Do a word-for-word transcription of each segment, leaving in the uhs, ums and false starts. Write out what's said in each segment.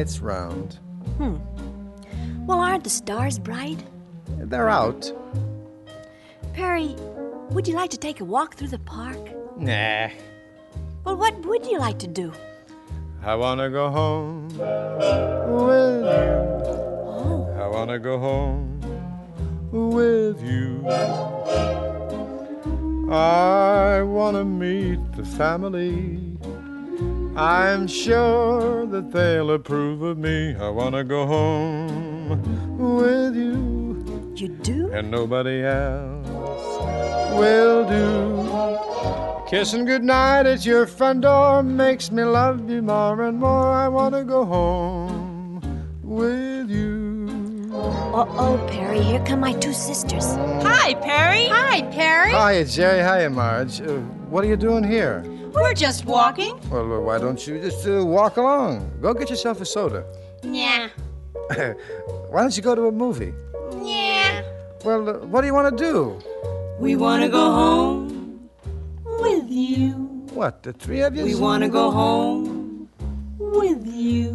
it's round. Hmm. Well, aren't the stars bright? They're out. Perry, would you like to take a walk through the park? Nah. Well, what would you like to do? I wanna go home with you. Oh. I wanna go home with you. I wanna meet the family. I'm sure that they'll approve of me. I wanna go home with you. You do? And nobody else will do. Kissing goodnight at your front door makes me love you more and more. I wanna go home with you. Uh-oh, Perry, here come my two sisters. Hi, Perry. Hi, Perry. Hiya, Jerry. Hiya, Marge. Uh, what are you doing here? We're just walking. Well, uh, why don't you just uh, walk along? Go get yourself a soda. Yeah. Why don't you go to a movie? Yeah. Well, uh, what do you want to do? We want to go home with you. What, the three of you? We want to go home with you.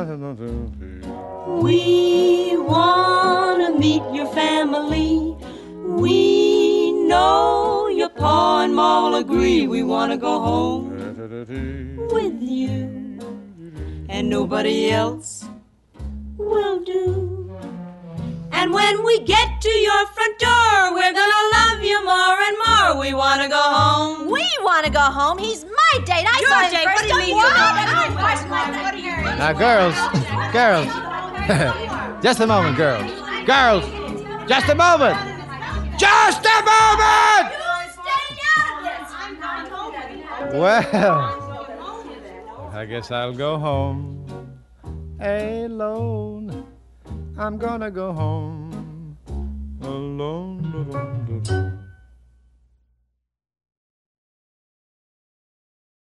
We want to meet your family. We know your pa and ma'll agree. We want to go home with you. And nobody else will do. And when we get to your front door, we're gonna love you more and more. We want to go home. We want to go home. He's my date. I Your saw him date? first. What do you Don't mean you you know know? that I'm first like that? What are you? Now, girls, girls, just a moment, girls. Girls, just a moment. Just a moment! Well, I guess I'll go home alone. I'm gonna go home alone.